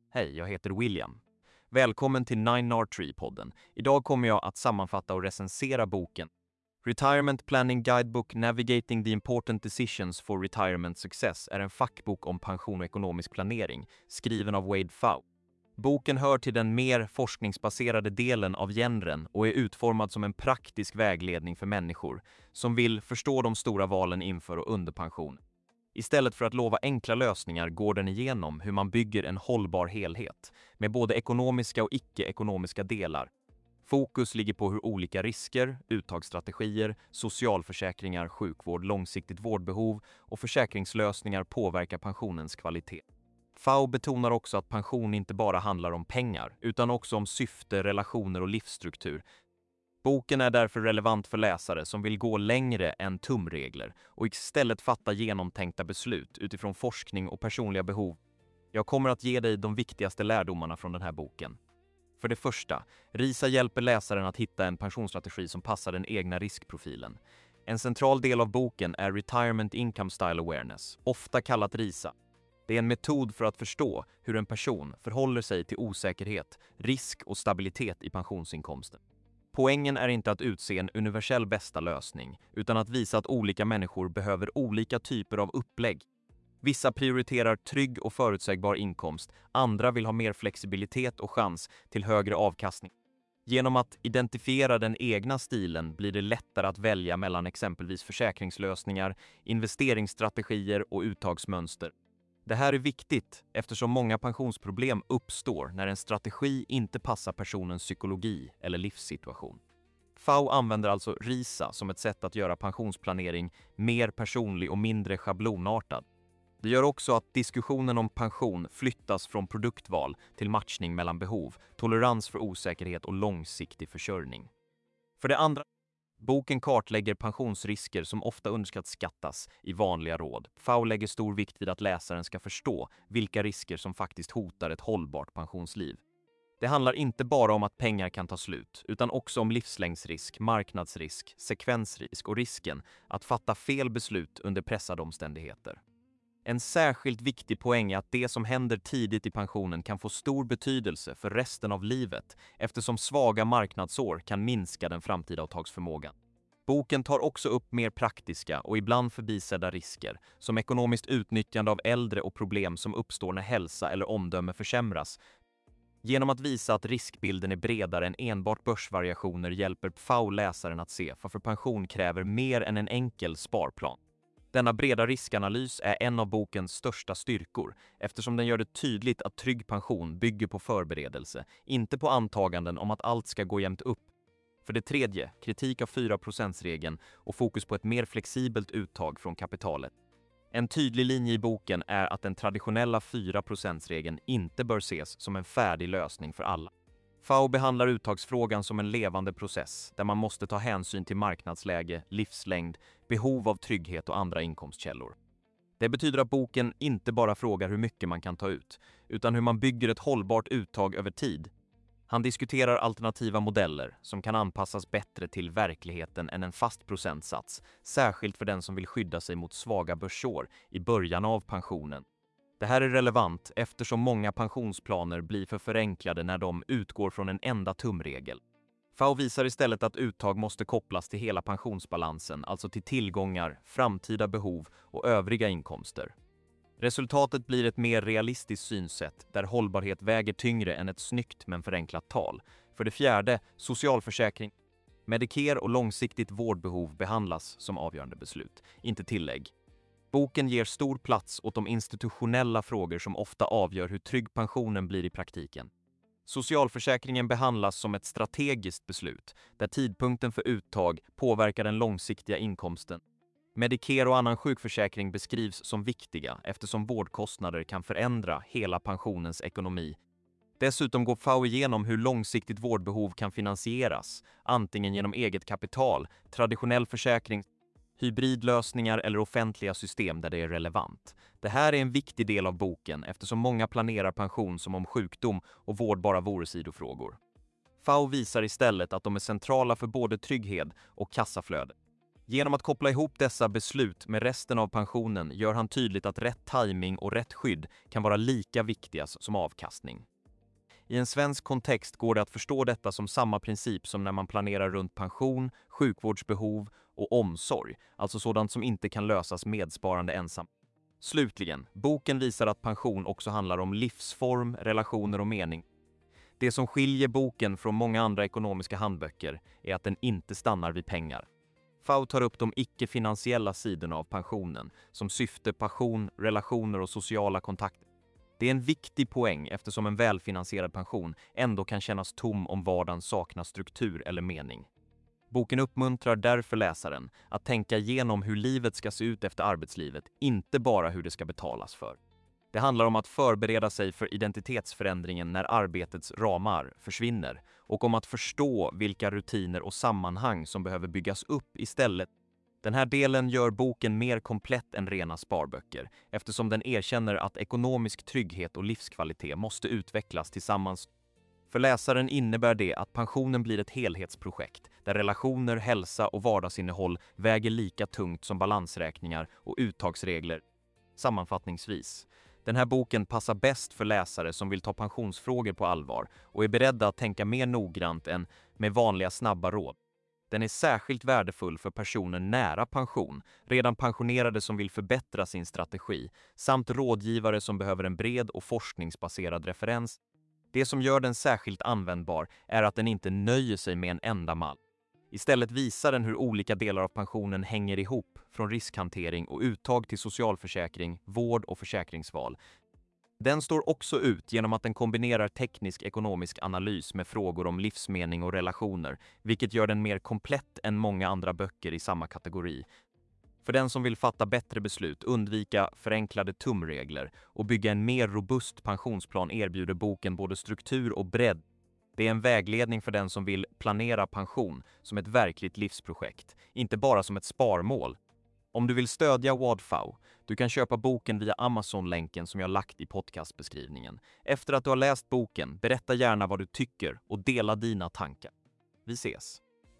Hej, jag heter William. Välkommen till 9R3-podden. Idag kommer jag att sammanfatta och recensera boken Retirement Planning Guidebook Navigating the Important Decisions for Retirement Success är en fackbok om pension och ekonomisk planering, skriven av Wade Pfau. Boken hör till den mer forskningsbaserade delen av genren och är utformad som en praktisk vägledning för människor som vill förstå de stora valen inför och under pension. Istället för att lova enkla lösningar går den igenom hur man bygger en hållbar helhet, med både ekonomiska och icke-ekonomiska delar. Fokus ligger på hur olika risker, uttagsstrategier, socialförsäkringar, sjukvård, långsiktigt vårdbehov och försäkringslösningar påverkar pensionens kvalitet. Pfau betonar också att pension inte bara handlar om pengar, utan också om syfte, relationer och livsstruktur. Boken är därför relevant för läsare som vill gå längre än tumregler och istället fatta genomtänkta beslut utifrån forskning och personliga behov. Jag kommer att ge dig de viktigaste lärdomarna från den här boken. För det första, RISA hjälper läsaren att hitta en pensionsstrategi som passar den egna riskprofilen. En central del av boken är Retirement Income Style Awareness, ofta kallat RISA. Det är en metod för att förstå hur en person förhåller sig till osäkerhet, risk och stabilitet i pensionsinkomsten. Poängen är inte att utse en universell bästa lösning, utan att visa att olika människor behöver olika typer av upplägg. Vissa prioriterar trygg och förutsägbar inkomst, andra vill ha mer flexibilitet och chans till högre avkastning. Genom att identifiera den egna stilen blir det lättare att välja mellan exempelvis försäkringslösningar, investeringsstrategier och uttagsmönster. Det här är viktigt eftersom många pensionsproblem uppstår när en strategi inte passar personens psykologi eller livssituation. Pfau använder alltså RISA som ett sätt att göra pensionsplanering mer personlig och mindre schablonartad. Det gör också att diskussionen om pension flyttas från produktval till matchning mellan behov, tolerans för osäkerhet och långsiktig försörjning. För det andra, boken kartlägger pensionsrisker som ofta underskattas i vanliga råd. Pfau lägger stor vikt vid att läsaren ska förstå vilka risker som faktiskt hotar ett hållbart pensionsliv. Det handlar inte bara om att pengar kan ta slut, utan också om livslängdsrisk, marknadsrisk, sekvensrisk och risken att fatta fel beslut under pressade omständigheter. En särskilt viktig poäng är att det som händer tidigt i pensionen kan få stor betydelse för resten av livet eftersom svaga marknadsår kan minska den framtida uttagsförmågan. Boken tar också upp mer praktiska och ibland förbisedda risker som ekonomiskt utnyttjande av äldre och problem som uppstår när hälsa eller omdöme försämras. Genom att visa att riskbilden är bredare än enbart börsvariationer hjälper Pfau läsaren att se varför pension kräver mer än en enkel sparplan. Denna breda riskanalys är en av bokens största styrkor eftersom den gör det tydligt att trygg pension bygger på förberedelse, inte på antaganden om att allt ska gå jämnt upp. För det tredje, kritik av 4%-regeln och fokus på ett mer flexibelt uttag från kapitalet. En tydlig linje i boken är att den traditionella 4%-regeln inte bör ses som en färdig lösning för alla. Pfau behandlar uttagsfrågan som en levande process där man måste ta hänsyn till marknadsläge, livslängd, behov av trygghet och andra inkomstkällor. Det betyder att boken inte bara frågar hur mycket man kan ta ut, utan hur man bygger ett hållbart uttag över tid. Han diskuterar alternativa modeller som kan anpassas bättre till verkligheten än en fast procentsats, särskilt för den som vill skydda sig mot svaga börsår i början av pensionen. Det här är relevant eftersom många pensionsplaner blir för förenklade när de utgår från en enda tumregel. Pfau visar istället att uttag måste kopplas till hela pensionsbalansen, alltså till tillgångar, framtida behov och övriga inkomster. Resultatet blir ett mer realistiskt synsätt där hållbarhet väger tyngre än ett snyggt men förenklat tal. För det fjärde, socialförsäkring. Medicare och långsiktigt vårdbehov behandlas som avgörande beslut, inte tillägg. Boken ger stor plats åt de institutionella frågor som ofta avgör hur trygg pensionen blir i praktiken. Socialförsäkringen behandlas som ett strategiskt beslut där tidpunkten för uttag påverkar den långsiktiga inkomsten. Medicare och annan sjukförsäkring beskrivs som viktiga eftersom vårdkostnader kan förändra hela pensionens ekonomi. Dessutom går Pfau igenom hur långsiktigt vårdbehov kan finansieras, antingen genom eget kapital, traditionell försäkring, hybridlösningar eller offentliga system där det är relevant. Det här är en viktig del av boken eftersom många planerar pension som om sjukdom och vård bara vore sidofrågor. Pfau visar istället att de är centrala för både trygghet och kassaflöde. Genom att koppla ihop dessa beslut med resten av pensionen gör han tydligt att rätt timing och rätt skydd kan vara lika viktiga som avkastning. I en svensk kontext går det att förstå detta som samma princip som när man planerar runt pension, sjukvårdsbehov och omsorg, alltså sådant som inte kan lösas medsparande ensam. Slutligen, boken visar att pension också handlar om livsform, relationer och mening. Det som skiljer boken från många andra ekonomiska handböcker är att den inte stannar vid pengar. FAU tar upp de icke-finansiella sidorna av pensionen, som syfte, passion, relationer och sociala kontakter. Det är en viktig poäng eftersom en välfinansierad pension ändå kan kännas tom om vardagen saknar struktur eller mening. Boken uppmuntrar därför läsaren att tänka igenom hur livet ska se ut efter arbetslivet, inte bara hur det ska betalas för. Det handlar om att förbereda sig för identitetsförändringen när arbetets ramar försvinner och om att förstå vilka rutiner och sammanhang som behöver byggas upp istället. Den här delen gör boken mer komplett än rena sparböcker eftersom den erkänner att ekonomisk trygghet och livskvalitet måste utvecklas tillsammans. För läsaren innebär det att pensionen blir ett helhetsprojekt där relationer, hälsa och vardagsinnehåll väger lika tungt som balansräkningar och uttagsregler. Sammanfattningsvis, den här boken passar bäst för läsare som vill ta pensionsfrågor på allvar och är beredda att tänka mer noggrant än med vanliga snabba råd. Den är särskilt värdefull för personer nära pension, redan pensionerade som vill förbättra sin strategi, samt rådgivare som behöver en bred och forskningsbaserad referens. Det som gör den särskilt användbar är att den inte nöjer sig med en enda mall. Istället visar den hur olika delar av pensionen hänger ihop, från riskhantering och uttag till socialförsäkring, vård och försäkringsval. Den står också ut genom att den kombinerar teknisk ekonomisk analys med frågor om livsmening och relationer, vilket gör den mer komplett än många andra böcker i samma kategori. För den som vill fatta bättre beslut, undvika förenklade tumregler och bygga en mer robust pensionsplan erbjuder boken både struktur och bredd. Det är en vägledning för den som vill planera pension som ett verkligt livsprojekt, inte bara som ett sparmål. Om du vill stödja WADFAU, du kan köpa boken via Amazon-länken som jag lagt i podcastbeskrivningen. Efter att du har läst boken, berätta gärna vad du tycker och dela dina tankar. Vi ses!